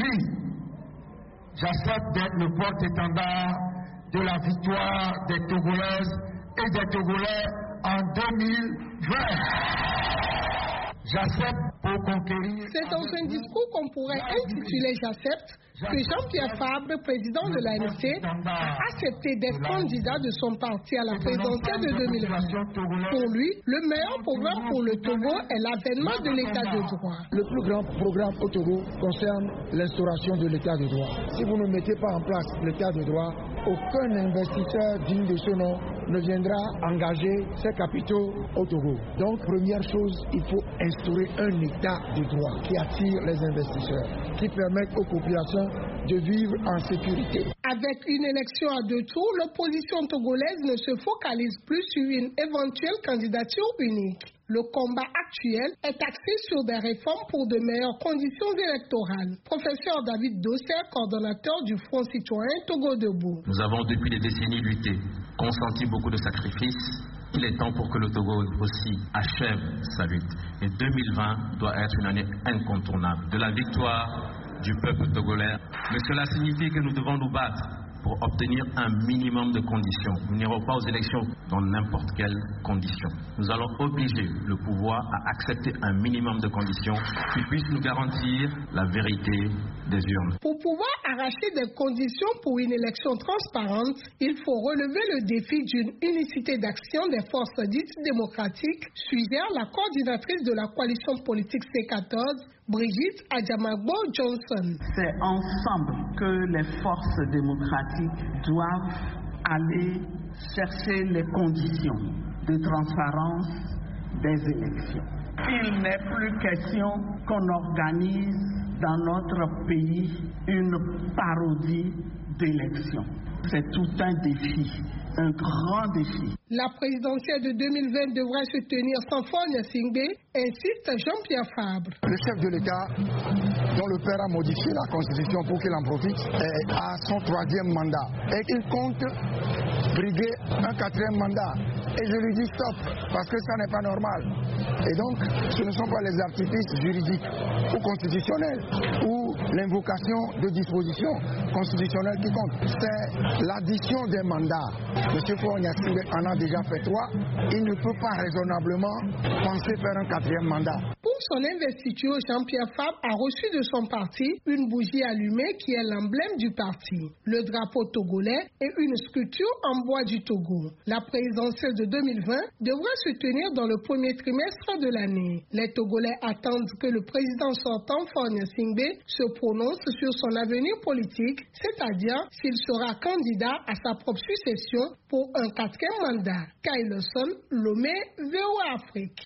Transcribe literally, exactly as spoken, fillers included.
Oui, j'accepte d'être le porte-étendard de la victoire des Togolaises et des Togolais en deux mille vingt. J'accepte pour conquérir. C'est dans un discours qu'on pourrait intituler J'accepte que Jean-Pierre Fabre, président de l'A N C, a accepté d'être candidat de son parti à la présidentielle de deux mille vingt. Pour lui, le meilleur programme pour le Togo est l'avènement de l'état de droit. Le plus grand programme au Togo concerne l'instauration de l'état de droit. Si vous ne mettez pas en place l'état de droit, aucun investisseur digne de ce nom ne viendra engager ses capitaux au Togo. Donc, première chose, il faut instaurer un état de droit qui attire les investisseurs, qui permette aux populations de vivre en sécurité. Avec une élection à deux tours, l'opposition togolaise ne se focalise plus sur une éventuelle candidature unique. Le combat actuel est axé sur des réformes pour de meilleures conditions électorales. Professeur David Dosser, coordonnateur du Front citoyen Togo Debout. Nous avons depuis des décennies lutté, consenti beaucoup de sacrifices. Il est temps pour que le Togo aussi achève sa lutte. Et deux mille vingt doit être une année incontournable de la victoire du peuple togolais. Mais cela signifie que nous devons nous battre pour obtenir un minimum de conditions. Nous n'irons pas aux élections dans n'importe quelles conditions. Nous allons obliger le pouvoir à accepter un minimum de conditions qui puissent nous garantir la vérité des urnes. Pour pouvoir arracher des conditions pour une élection transparente, il faut relever le défi d'une unicité d'action des forces dites démocratiques, suggère la coordinatrice de la coalition politique C quatorze, Brigitte Adjamagbo Johnson. C'est ensemble que les forces démocratiques doivent aller chercher les conditions de transparence des élections. Il n'est plus question qu'on organise dans notre pays une parodie d'élections. C'est tout un défi, un grand défi. La présidentielle de deux mille vingt devrait se tenir sans Faure Singbe, insiste Jean-Pierre Fabre. Le chef de l'État, dont le père a modifié la Constitution pour qu'il en profite, est à son troisième mandat. Et il compte briguer un quatrième mandat. Et je lui dis stop, parce que ça n'est pas normal. Et donc, ce ne sont pas les artifices juridiques ou constitutionnels ou l'invocation de dispositions constitutionnelles qui comptent. C'est l'addition des mandats. M. Faure en a déjà fait trois. Il ne peut pas raisonnablement penser faire un quatrième mandat. Pour son investiture, Jean-Pierre Fabre a reçu de son parti une bougie allumée qui est l'emblème du parti, le drapeau togolais et une sculpture en bois du Togo. La présidentielle de deux mille vingt devrait se tenir dans le premier trimestre de l'année. Les Togolais attendent que le président sortant Faure Singbe se prononce sur son avenir politique, c'est-à-dire s'il sera candidat à sa propre succession pour un quatrième mandat. Kyle Lawson, Lomé, V O A Afrique.